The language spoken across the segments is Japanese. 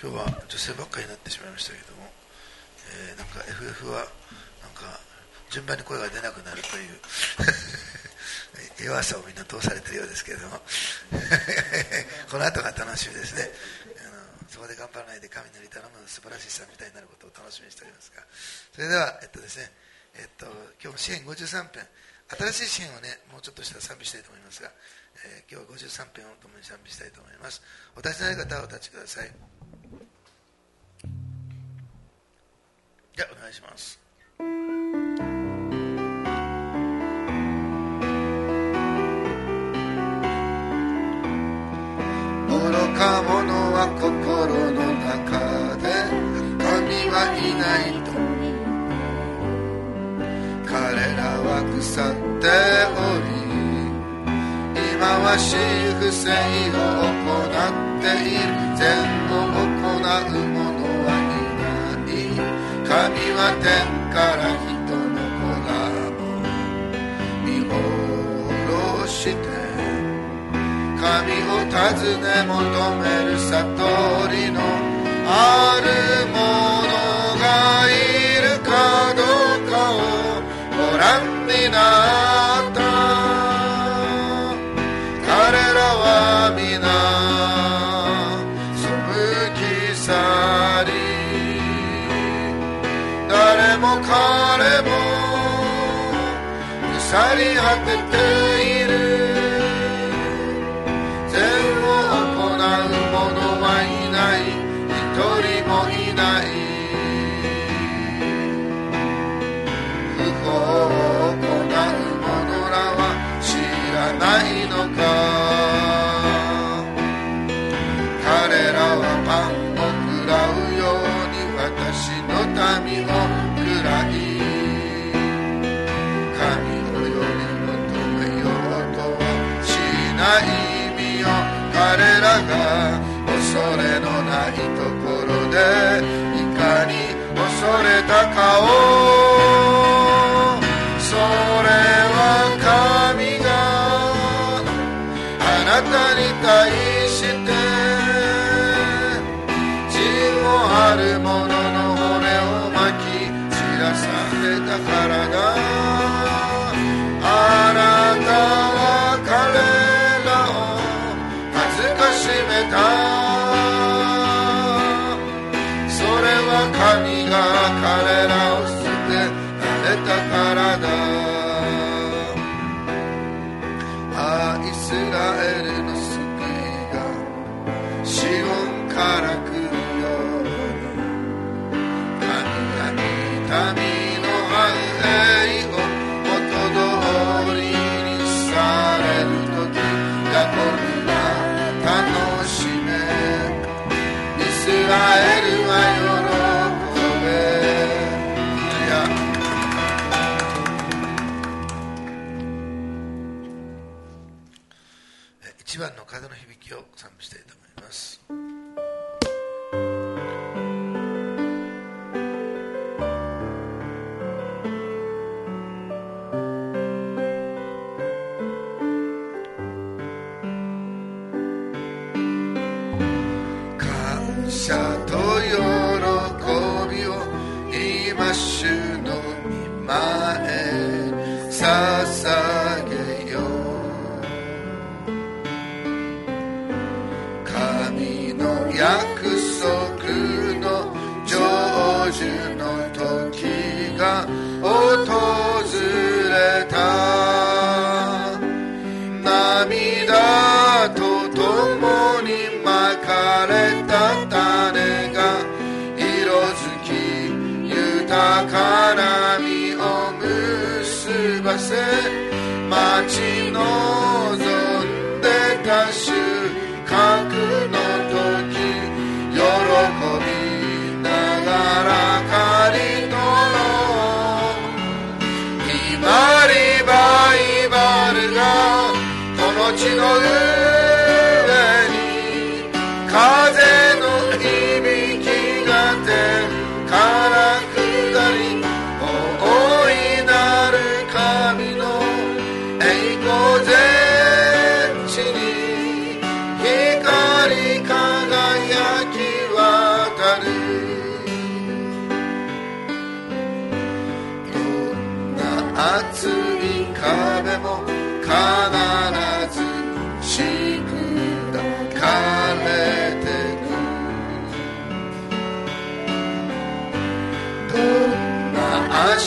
今日は女性ばっかりになってしまいましたけども、なんか FF はなんか順番に声が出なくなるという弱さをみんな通されているようですけれどもこの後が楽しみですね。そこで頑張らないで神の利頼む素晴らしさみたいになることを楽しみにしておりますが、それではですね、今日も詩編53編、新しい詩編をねもうちょっとしたら賛美したいと思いますが、今日は53編を共に賛美したいと思います。お立ちになる方はお立ちください。じゃあお願いします。愚か者は心の中で神はいないと、彼らは腐っており忌まわしい不正を行っている。善を行う者はいない。神は天から人の子らを見下ろして神を尋ね求める悟りのある者がいるかどうかをご覧になった。彼らは皆背き去り、誰も彼も腐り果てている。善を行う者はいない、一人もいない。不法を行う者らは知らないのか。彼らはパンを食らうように私の民を食らい、神をより求めようとはしない。彼らが恐れのないところでいかに恐れたかを、それは神があなたに対して地を張る者の骨をまき散らされたからだ。あなたは彼それは神が彼らを捨てられたからだ。ああ、イスラエルの救いがシオンから来るように、神が御民の繁栄を元通りにされる時が来る。楽しめ、イスラエルは喜べ。1番の風の響きを賛美したいと思います。と喜びを今主の御前捧げよう。神の約束の成就の時が訪れた。涙と共にまかれた種が色づき豊かな実を結ばせ、待ち望んでた収穫の時、喜びながら刈り取ろう。今リバイバルがこの地の上に、風の響きが天から下り、大いなる神の栄光全地に光り輝きは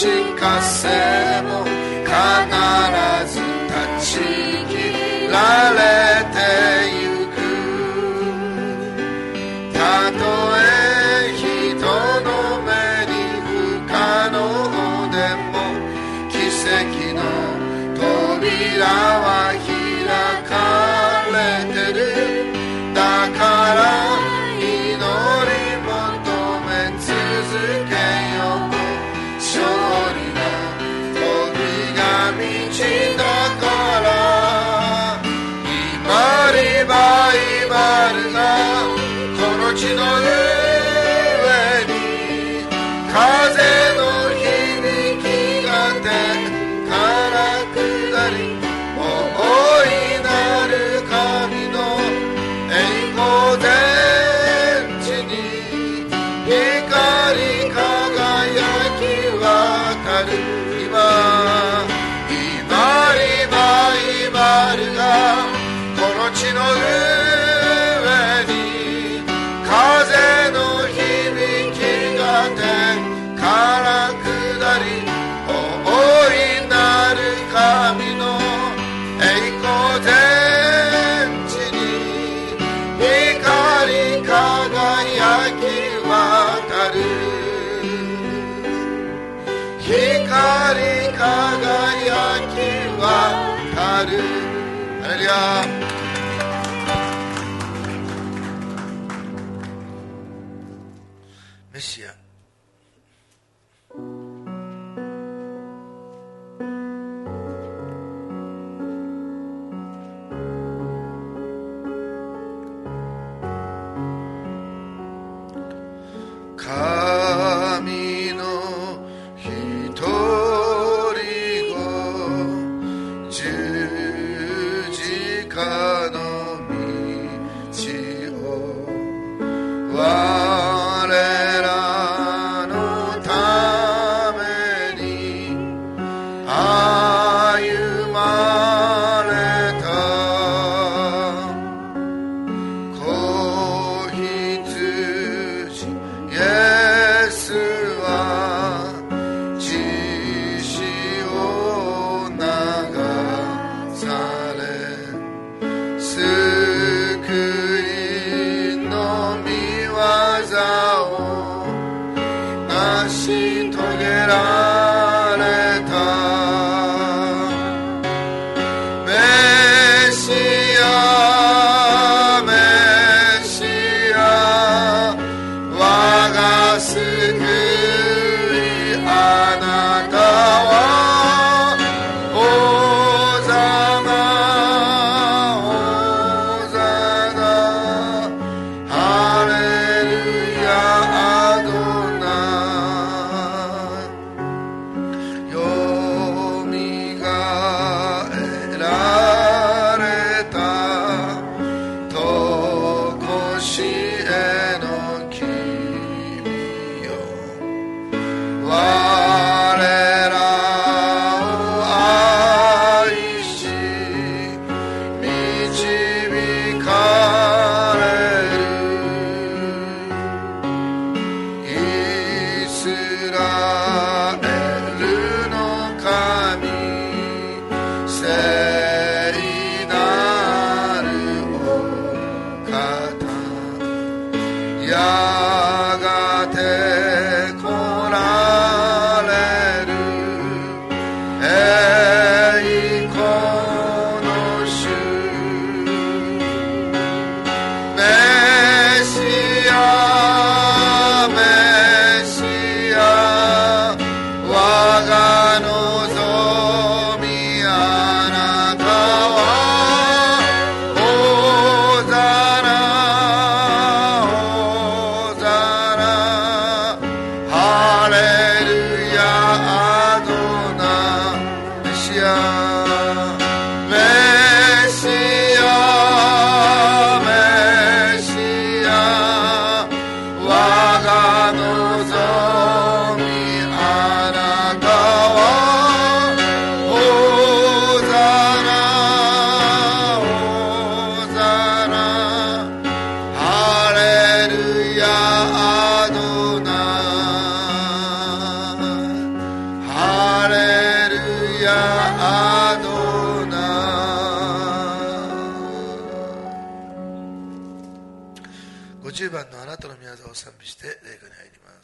し風も必ず断ち切られてゆく。たとえ人の目に不可能でも奇跡の扉は開かれてる。だから祈り求め続けよう。勝利の時が満ちたから。今リバイバルがこの地の上に風の響きが天から下り、大いなる神の栄光全地に光り輝き渡る。今リバイバルがこの地の上に風の響きが天から下り、大いなる神の栄光全地に光り輝き渡る。光り輝き渡る。ハレルヤ。メシア、神の一人子十字架 30番のあなたの御業を賛美して礼拝に入ります。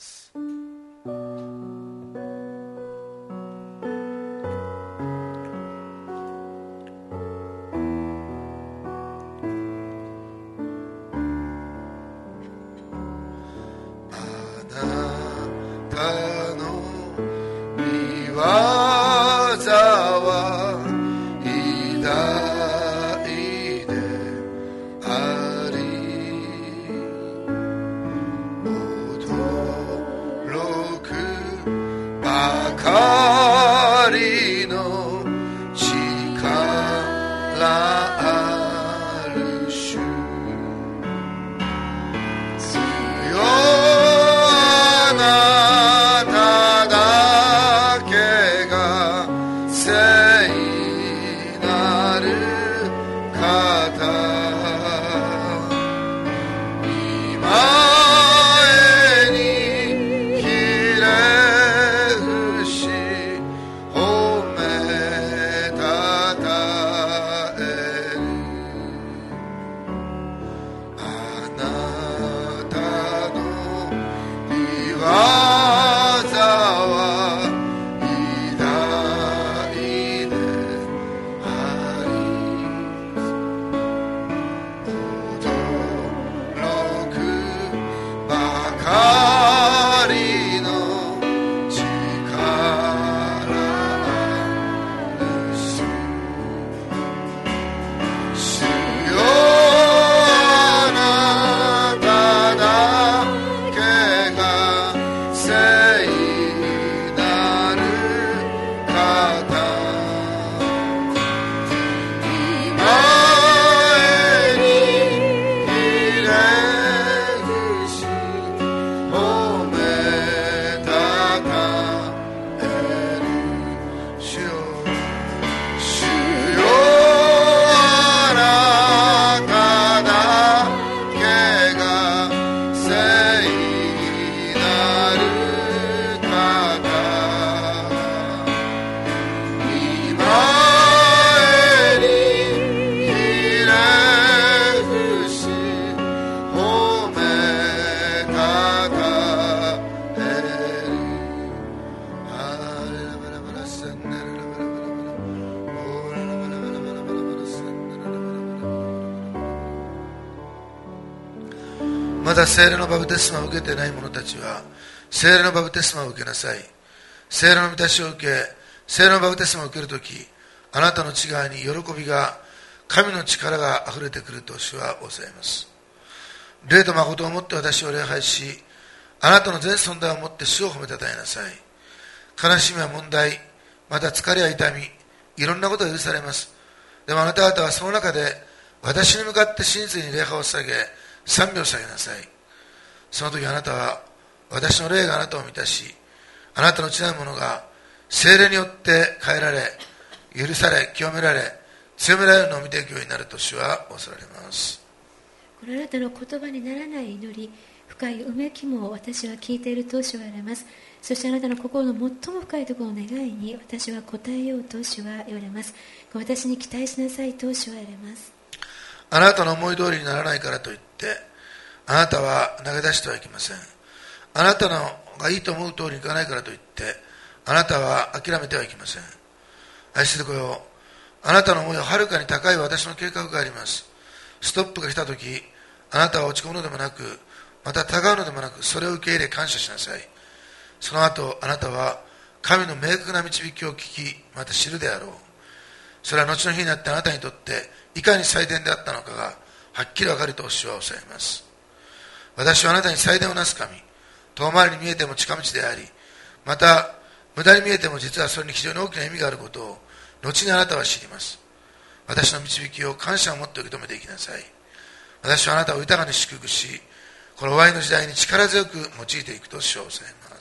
まだ聖霊のバプテスマを受けていない者たちは聖霊のバプテスマを受けなさい。聖霊の満たしを受け、聖霊のバプテスマを受けるとき、あなたの内側に喜びが、神の力があふれてくると主はおっしゃいます。霊と誠をもって私を礼拝し、あなたの全存在をもって主を褒めたたえなさい。悲しみや問題、また疲れや痛み、いろんなことが許されます。でもあなた方はその中で私に向かって真実に礼拝を捧げ、賛美を捧げなさい。その時あなたは私の霊があなたを満たし、あなたの内なるものが聖霊によって変えられ、許され、清められ、強められるのを見ていくようになると主はおっしゃられます。 このあなたの言葉にならない祈り、深いうめきも私は聞いていると主は言われます。そしてあなたの心の最も深いところの願いに私は答えようと主は言われます。私に期待しなさいと主は言われます。 あなたの思い通りにならないからといってあなたは投げ出してはいけません。あなたのがいいと思う通りにいかないからといってあなたは諦めてはいけません。愛する子よ、あなたの思いははるかに高い私の計画があります。ストップが来たとき、あなたは落ち込むのでもなく、またたがうのでもなく、それを受け入れ感謝しなさい。その後あなたは神の明確な導きを聞き、また知るであろう。それは後の日になってあなたにとっていかに祭殿であったのかがはっきり分かると主はおっしゃいます。私はあなたに祭殿をなす神、遠回りに見えても近道であり、また無駄に見えても実はそれに非常に大きな意味があることを後にあなたは知ります。私の導きを感謝を持って受け止めていきなさい。私はあなたを豊かに祝福し、この終わりの時代に力強く用いていくと主はおっしゃいます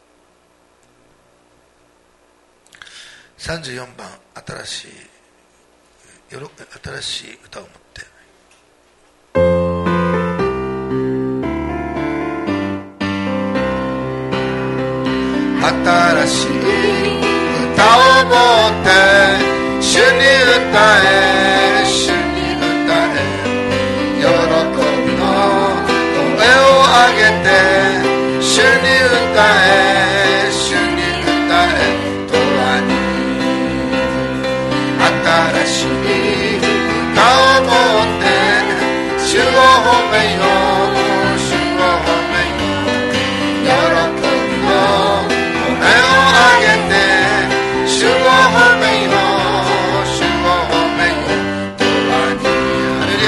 。34番、新しい歌を持って新しい歌を持って主に歌え、主に歌え、喜びの声しい歌を持って主を褒めよう主を褒めよう喜びの声を上げて主を褒めよう主を褒めよう永遠にハレル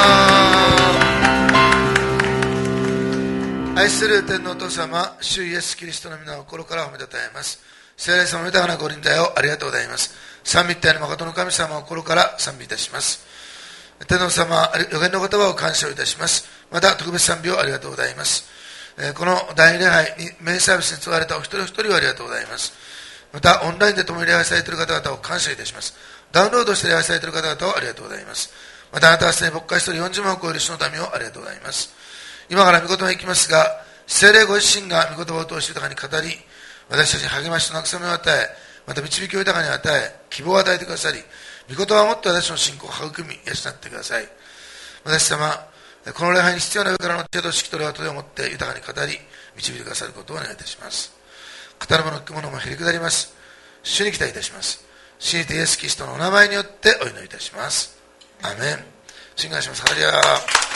ヤ。愛する天皇お父様、主イエスキリストの皆を心から褒めたたえます。聖霊様豊かなご臨在をありがとうございます。三位一体の誠の神様を心から賛美いたします。天皇様、予言の言葉を感謝をいたします。また特別賛美をありがとうございます。この第二礼拝にメインサービスに使われたお一人お一人をありがとうございます。またオンラインで共に礼拝されている方々を感謝いたします。ダウンロードして礼拝されている方々をありがとうございます。またあなたはすでに牧会一人40万を超える主の民をありがとうございます。今から御言葉に行きますが、聖霊ご自身が御言葉を通して豊かに語り、私たちに励ましと慰めを与え、また導きを豊かに与え、希望を与えてくださり、御言葉をもって私の信仰を育み、養ってください。私様、この礼拝に必要な上からの知恵と指揮と霊とでをもって豊かに語り、導いてくださることをお願いいたします。語るもの聞くものもへりくだります。主に期待いたします。信じてイエスキリストのお名前によってお祈りいたします。アーメン。信願します。ハレルヤ。